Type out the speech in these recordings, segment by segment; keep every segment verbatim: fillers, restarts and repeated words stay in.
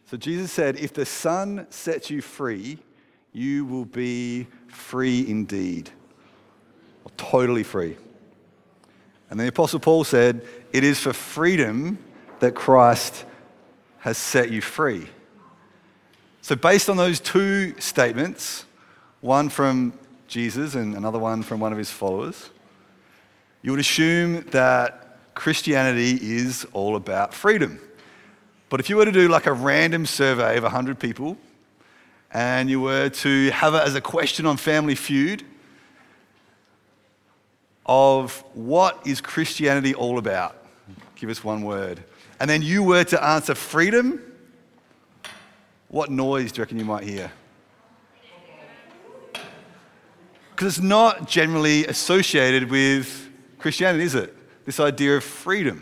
So Jesus said, if the Son sets you free, you will be free indeed. Or totally free. And the Apostle Paul said, it is for freedom that Christ has set you free. So based on those two statements, one from Jesus and another one from one of his followers, you would assume that Christianity is all about freedom. But if you were to do like a random survey of one hundred people, and you were to have it as a question on Family Feud of what is Christianity all about? Give us one word. And then you were to answer freedom, what noise do you reckon you might hear? Because it's not generally associated with Christianity, is it? This idea of freedom.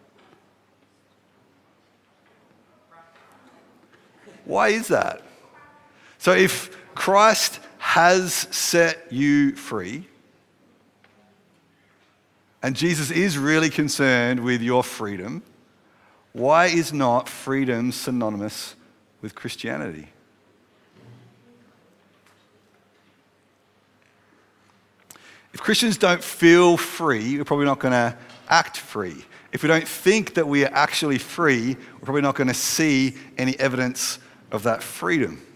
Why is that? So if Christ has set you free, and Jesus is really concerned with your freedom, why is not freedom synonymous with Christianity? If Christians don't feel free, we're probably not going to act free. If we don't think that we are actually free, we're probably not going to see any evidence of that freedom.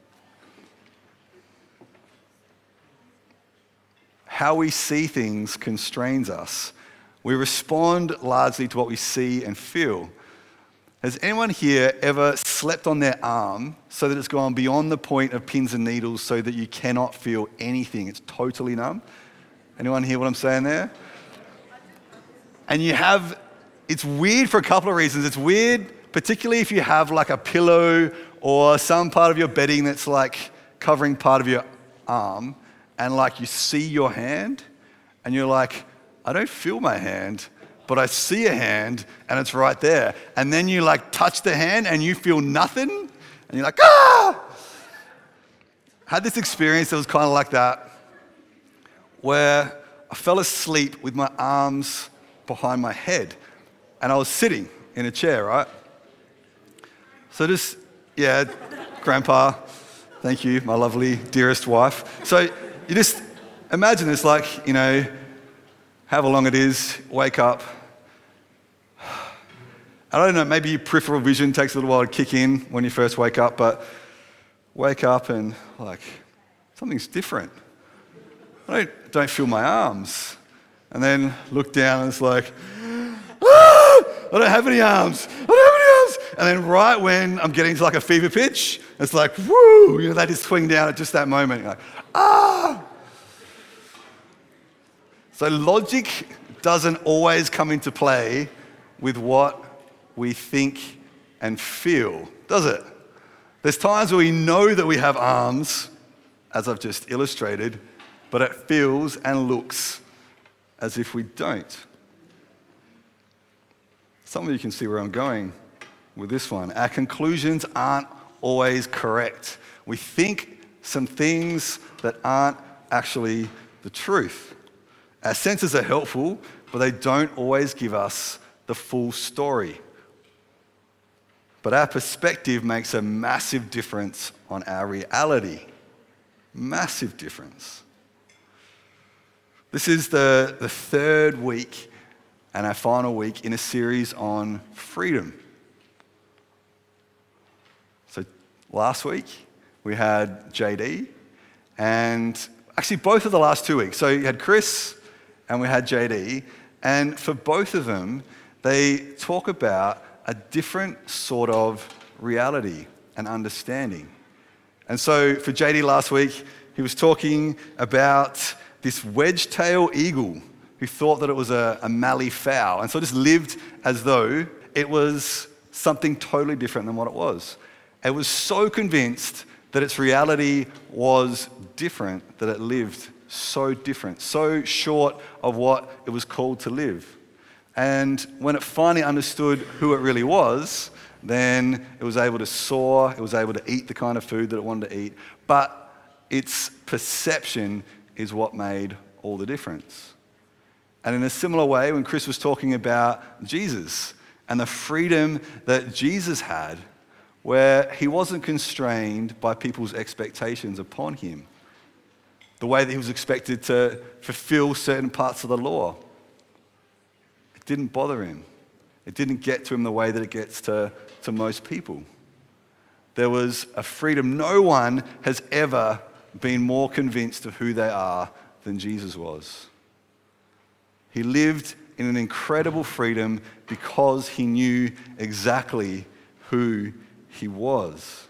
How we see things constrains us. We respond largely to what we see and feel. Has anyone here ever slept on their arm so that it's gone beyond the point of pins and needles so that you cannot feel anything? It's totally numb. Anyone hear what I'm saying there? And you have, it's weird for a couple of reasons. It's weird, particularly if you have like a pillow or some part of your bedding that's like covering part of your arm, and like you see your hand and you're like, I don't feel my hand, but I see a hand and it's right there. And then you like touch the hand and you feel nothing and you're like, ah! I had this experience that was kind of like that, where I fell asleep with my arms behind my head and I was sitting in a chair, right? So just, yeah, Grandpa, thank you, my lovely, dearest wife. So you just imagine this, like, you know, however long it is, wake up. I don't know, maybe your peripheral vision takes a little while to kick in when you first wake up, but wake up and like, something's different. I don't, don't feel my arms. And then look down and it's like, ah, I don't have any arms. I don't have any arms. And then right when I'm getting to like a fever pitch, it's like, woo, you know, they just swing down at just that moment. You're like, ah. So logic doesn't always come into play with what we think and feel, does it? There's times where we know that we have arms, as I've just illustrated, but it feels and looks as if we don't. Some of you can see where I'm going with this one. Our conclusions aren't always correct. We think some things that aren't actually the truth. Our senses are helpful, but they don't always give us the full story. But our perspective makes a massive difference on our reality. Massive difference. This is the, the third week and our final week in a series on freedom. So last week we had J D, and actually both of the last two weeks. So you had Chris and we had J D, and for both of them, they talk about a different sort of reality and understanding. And so for J D last week, he was talking about this wedge-tailed eagle who thought that it was a, a mallee fowl, and so just lived as though it was something totally different than what it was. It was so convinced that its reality was different, that it lived so different, so short of what it was called to live. And when it finally understood who it really was, then it was able to soar, it was able to eat the kind of food that it wanted to eat, but its perception is what made all the difference. And in a similar way, when Chris was talking about Jesus and the freedom that Jesus had, where he wasn't constrained by people's expectations upon him, the way that he was expected to fulfill certain parts of the law. It didn't bother him. It didn't get to him the way that it gets to, to most people. There was a freedom. No one has ever been more convinced of who they are than Jesus was. He lived in an incredible freedom because he knew exactly who he was.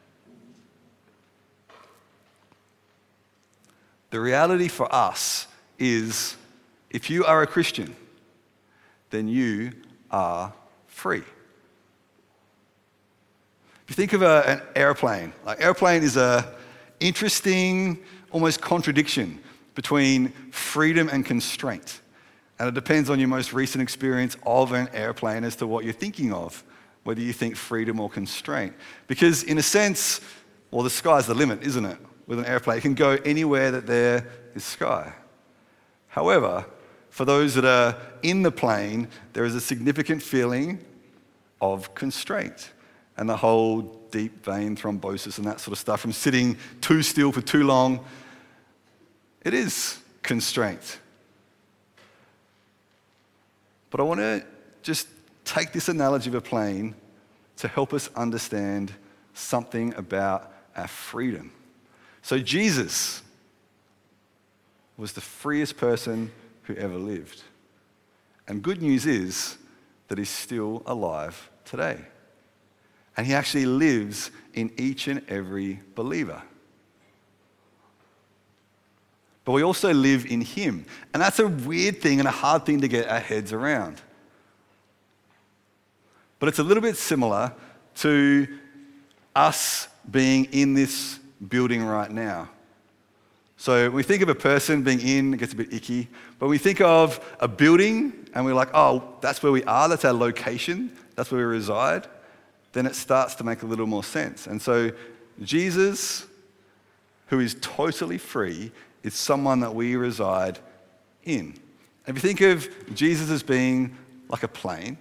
The reality for us is, if you are a Christian, then you are free. If you think of a, an airplane, like airplane is a interesting, almost contradiction between freedom and constraint. And it depends on your most recent experience of an airplane as to what you're thinking of, whether you think freedom or constraint. Because in a sense, well, the sky's the limit, isn't it? With an airplane, it can go anywhere that there is sky. However, for those that are in the plane, there is a significant feeling of constraint and the whole deep vein thrombosis and that sort of stuff from sitting too still for too long. It is constraint. But I want to just take this analogy of a plane to help us understand something about our freedom. So Jesus was the freest person who ever lived. And good news is that he's still alive today. And he actually lives in each and every believer. But we also live in him. And that's a weird thing and a hard thing to get our heads around. But it's a little bit similar to us being in this building right now. So when we think of a person being in, it gets a bit icky. But we think of a building and we're like, oh, that's where we are, that's our location, that's where we reside. Then it starts to make a little more sense. And so Jesus, who is totally free, is someone that we reside in. If you think of Jesus as being like a plane,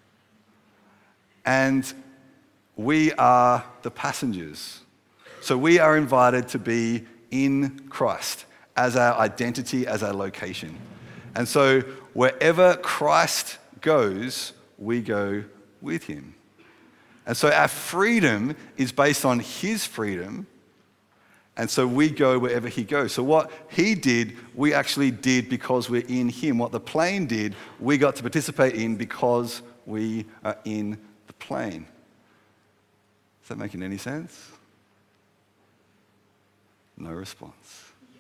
and we are the passengers. So we are invited to be in Christ as our identity, as our location. And so wherever Christ goes, we go with him. And so our freedom is based on his freedom. And so we go wherever he goes. So what he did, we actually did because we're in him. What the plane did, we got to participate in because we are in the plane. Is that making any sense? No response.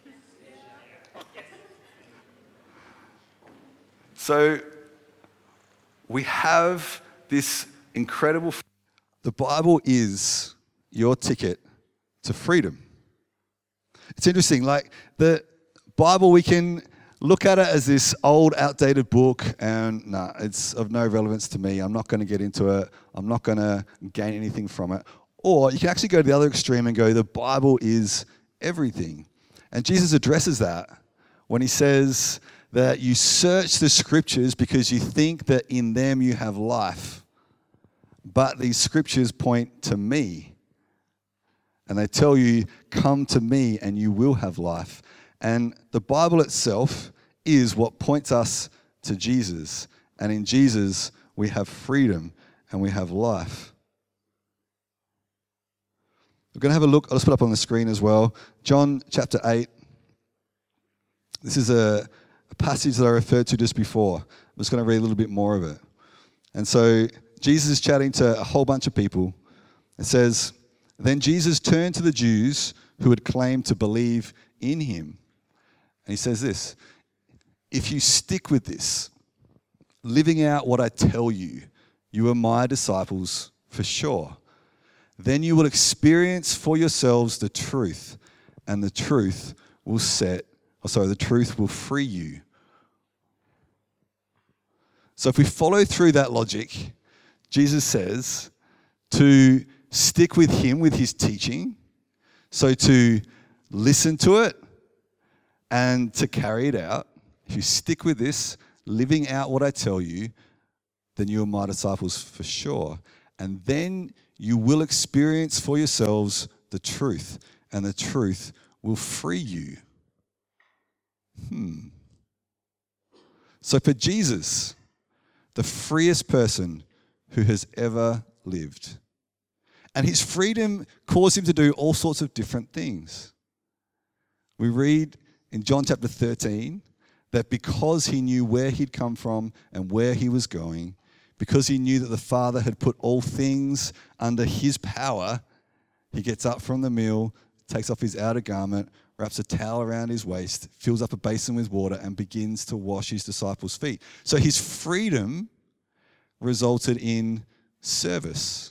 So we have this incredible. The Bible is your ticket to freedom. It's interesting, like the Bible, we can look at it as this old, outdated book, and no, nah, it's of no relevance to me. I'm not going to get into it. I'm not going to gain anything from it. Or you can actually go to the other extreme and go, the Bible is everything. And Jesus addresses that when he says that you search the scriptures because you think that in them you have life. But these scriptures point to me. And they tell you, come to me and you will have life. And the Bible itself is what points us to Jesus. And in Jesus, we have freedom and we have life. We're going to have a look. I'll just put up on the screen as well. John chapter eight. This is a, a passage that I referred to just before. I'm just going to read a little bit more of it. And so Jesus is chatting to a whole bunch of people. It says, then Jesus turned to the Jews who had claimed to believe in him. And he says this, if you stick with this, living out what I tell you, you are my disciples for sure. Then you will experience for yourselves the truth, and the truth will set, or sorry, the truth will free you. So if we follow through that logic, Jesus says to stick with him, with his teaching, so to listen to it and to carry it out. If you stick with this, living out what I tell you, then you are my disciples for sure. And then you will experience for yourselves the truth, and the truth will free you. Hmm. So for Jesus, the freest person who has ever lived. And his freedom caused him to do all sorts of different things. We read in John chapter thirteen that because he knew where he'd come from and where he was going, because he knew that the Father had put all things under his power, he gets up from the meal, takes off his outer garment, wraps a towel around his waist, fills up a basin with water, and begins to wash his disciples' feet. So his freedom resulted in service.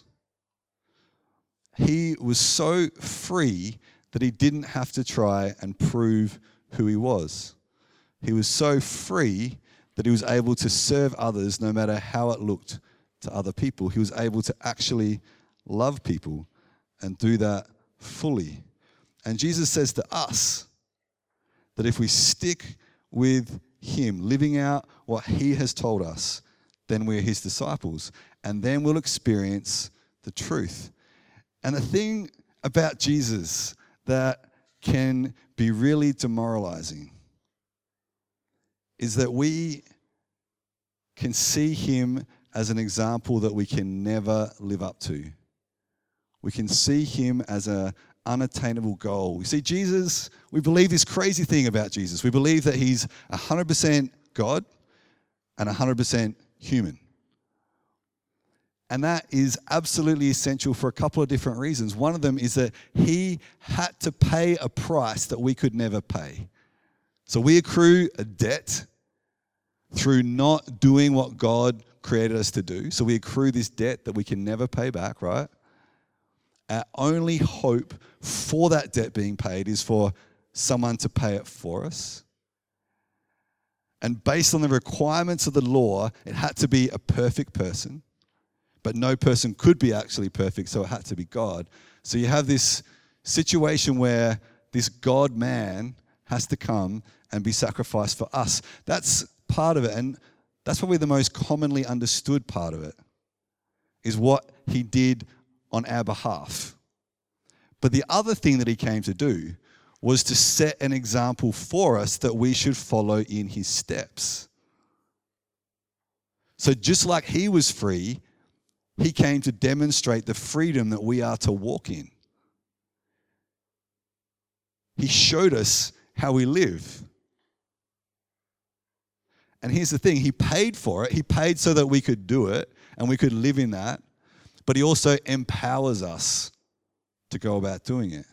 He was so free that he didn't have to try and prove who he was. He was so free that he was able to serve others no matter how it looked to other people. He was able to actually love people and do that fully. And Jesus says to us that if we stick with him, living out what he has told us, then we're his disciples. And then we'll experience the truth. And the thing about Jesus that can be really demoralizing is that we can see him as an example that we can never live up to. We can see him as an unattainable goal. We see Jesus, we believe this crazy thing about Jesus. We believe that he's one hundred percent God and one hundred percent human. And that is absolutely essential for a couple of different reasons. One of them is that he had to pay a price that we could never pay. So we accrue a debt through not doing what God created us to do. So we accrue this debt that we can never pay back, right? Our only hope for that debt being paid is for someone to pay it for us. And based on the requirements of the law, it had to be a perfect person. But no person could be actually perfect, so it had to be God. So you have this situation where this God-man has to come and be sacrificed for us. That's part of it, and that's probably the most commonly understood part of it, is what he did on our behalf. But the other thing that he came to do was to set an example for us that we should follow in his steps. So just like he was free, he came to demonstrate the freedom that we are to walk in. He showed us how we live. And here's the thing, he paid for it. He paid so that we could do it and we could live in that. But he also empowers us to go about doing it.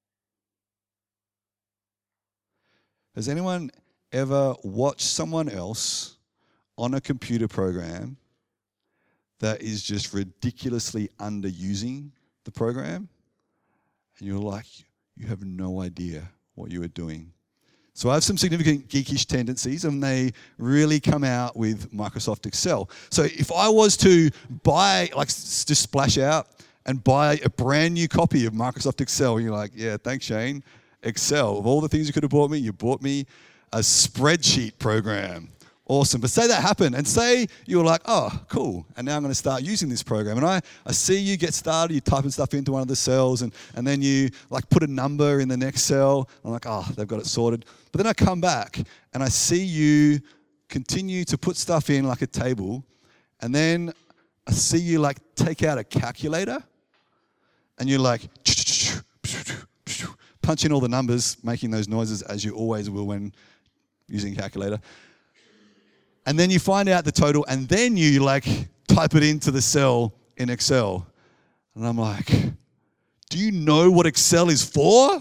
Has anyone ever watched someone else on a computer program that is just ridiculously underusing the program? And you're like, you have no idea what you are doing. So I have some significant geekish tendencies, and they really come out with Microsoft Excel. So if I was to buy, like just splash out and buy a brand new copy of Microsoft Excel, and you're like, yeah, thanks, Shane. Excel, of all the things you could have bought me, you bought me a spreadsheet program. Awesome. But say that happened, and say you were like, oh, cool, and now I'm going to start using this program. And I, I see you get started, you typing stuff into one of the cells, and, and then you like put a number in the next cell. I'm like, oh, they've got it sorted. But then I come back, and I see you continue to put stuff in like a table, and then I see you like take out a calculator, and you're like, punch in all the numbers, making those noises as you always will when using a calculator. And then you find out the total, and then you like type it into the cell in Excel. And I'm like, do you know what Excel is for?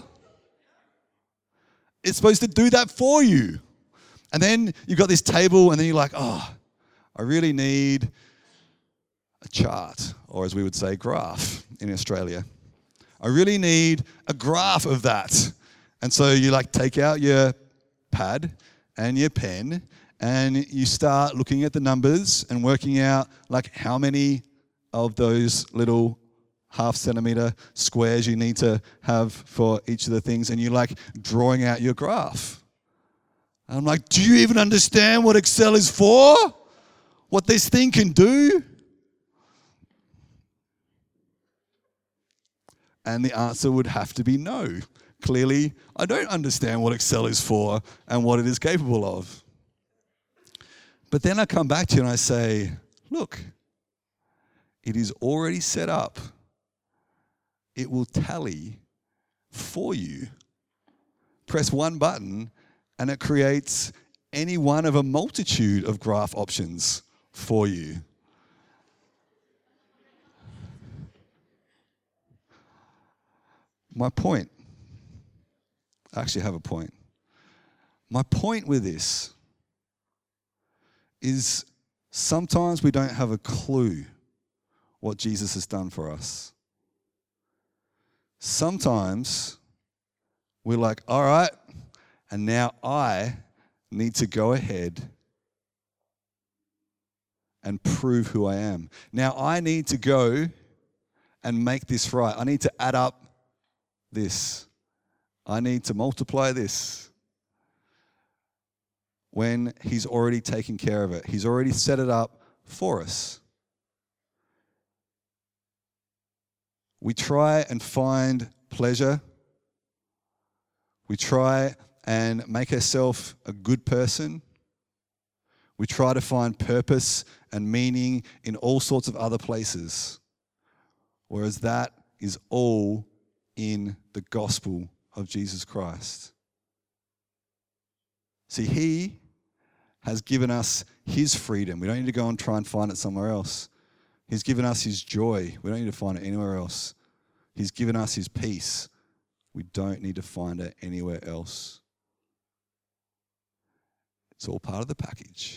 It's supposed to do that for you. And then you've got this table, and then you're like, oh, I really need a chart, or as we would say, graph in Australia. I really need a graph of that. And so you like take out your pad and your pen, and you start looking at the numbers and working out like how many of those little half centimeter squares you need to have for each of the things, and you're like drawing out your graph. And I'm like, do you even understand what Excel is for? What this thing can do? And the answer would have to be no. Clearly, I don't understand what Excel is for and what it is capable of. But then I come back to you and I say, look, it is already set up. It will tally for you. Press one button and it creates any one of a multitude of graph options for you. My point, I actually have a point. My point with this is sometimes we don't have a clue what Jesus has done for us. Sometimes we're like, all right, and now I need to go ahead and prove who I am. Now I need to go and make this right. I need to add up this. I need to multiply this. When he's already taken care of it. He's already set it up for us. We try and find pleasure. We try and make ourselves a good person. We try to find purpose and meaning in all sorts of other places. Whereas that is all in the gospel of Jesus Christ. See, he has given us his freedom. We don't need to go and try and find it somewhere else. He's given us his joy. We don't need to find it anywhere else. He's given us his peace. We don't need to find it anywhere else. It's all part of the package.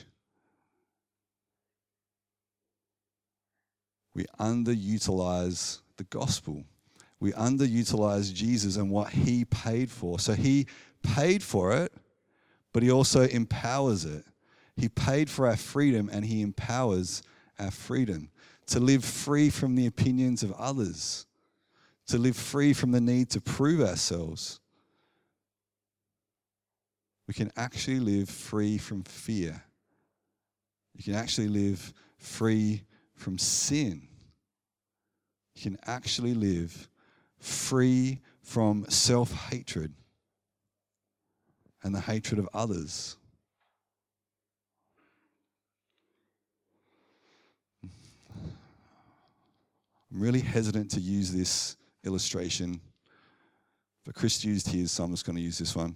We underutilize the gospel. We underutilize Jesus and what he paid for. So he paid for it, but he also empowers it. He paid for our freedom and he empowers our freedom to live free from the opinions of others, to live free from the need to prove ourselves. We can actually live free from fear. You can actually live free from sin. You can actually live free from self-hatred and the hatred of others. I'm really hesitant to use this illustration, but Chris used his, so I'm just going to use this one.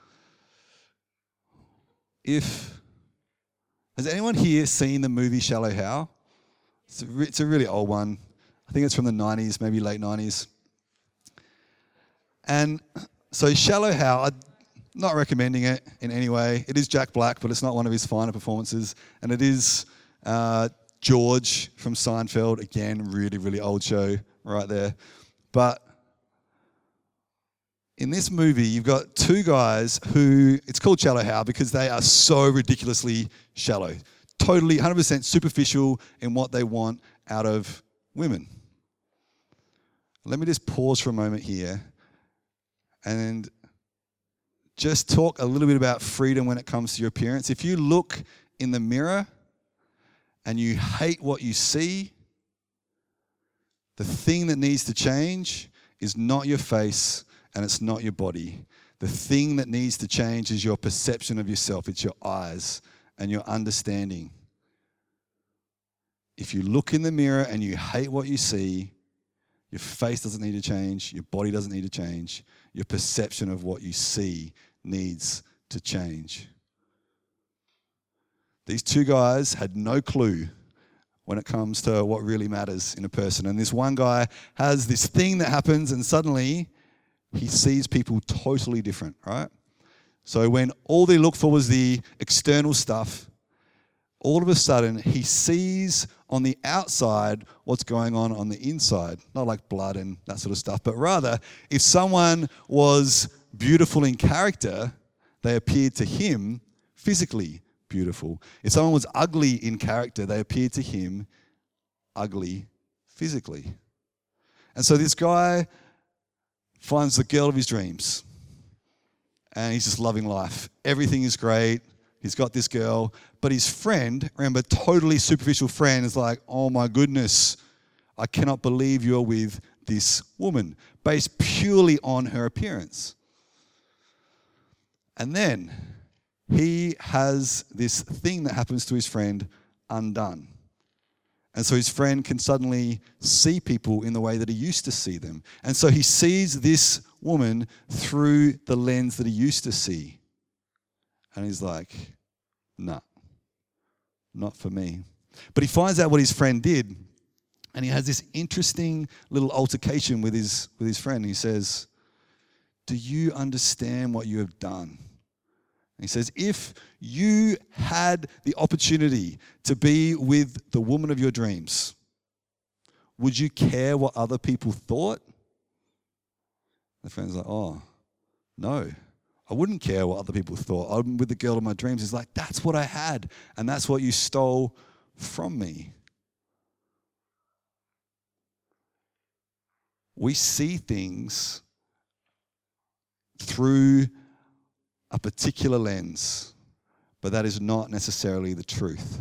If, has anyone here seen the movie Shallow Hal? It's a, it's a really old one. I think it's from the nineties, maybe late nineties. And so Shallow Hal, I'm not recommending it in any way. It is Jack Black, but it's not one of his finer performances. And it is uh, George from Seinfeld. Again, really, really old show right there. But in this movie, you've got two guys who, it's called Shallow Hal because they are so ridiculously shallow. Totally, one hundred percent superficial in what they want out of women. Let me just pause for a moment here and just talk a little bit about freedom when it comes to your appearance. If you look in the mirror and you hate what you see, the thing that needs to change is not your face and it's not your body. The thing that needs to change is your perception of yourself. It's your eyes and your understanding. If you look in the mirror and you hate what you see, your face doesn't need to change, your body doesn't need to change, your perception of what you see needs to change. These two guys had no clue when it comes to what really matters in a person. And this one guy has this thing that happens and suddenly he sees people totally different, right? So when all they look for was the external stuff, all of a sudden he sees on the outside what's going on on the inside. Not like blood and that sort of stuff, but rather if someone was beautiful in character, they appeared to him physically beautiful. If someone was ugly in character, they appeared to him ugly physically. And so this guy finds the girl of his dreams and he's just loving life. Everything is great. He's got this girl, but his friend, remember, totally superficial friend, is like, oh my goodness, I cannot believe you're with this woman based purely on her appearance. And then he has this thing that happens to his friend undone. And so his friend can suddenly see people in the way that he used to see them. And so he sees this woman through the lens that he used to see. And he's like, nah, not for me. But he finds out what his friend did. And he has this interesting little altercation with his, with his friend. He says, do you understand what you have done? He says, if you had the opportunity to be with the woman of your dreams, would you care what other people thought? The friend's like, oh, no, I wouldn't care what other people thought. I'm with the girl of my dreams. He's like, that's what I had, and that's what you stole from me. We see things through a particular lens, but that is not necessarily the truth.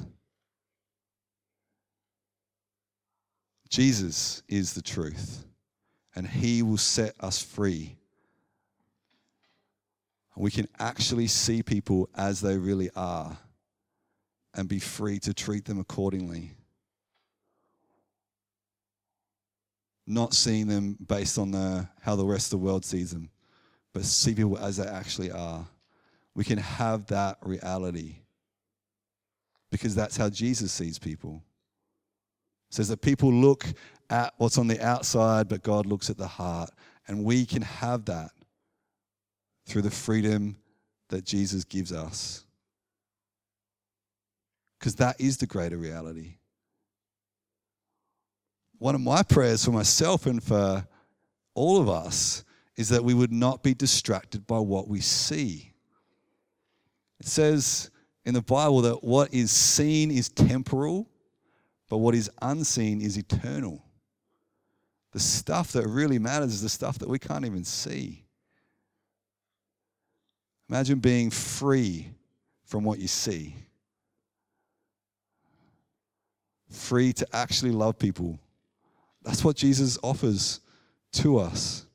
Jesus is the truth, and he will set us free. We can actually see people as they really are and be free to treat them accordingly. Not seeing them based on the, how the rest of the world sees them, but see people as they actually are. We can have that reality because that's how Jesus sees people. It says that people look at what's on the outside, but God looks at the heart. And we can have that through the freedom that Jesus gives us. Because that is the greater reality. One of my prayers for myself and for all of us is that we would not be distracted by what we see. It says in the Bible that what is seen is temporal, but what is unseen is eternal. The stuff that really matters is the stuff that we can't even see. Imagine being free from what you see. Free to actually love people. That's what Jesus offers to us.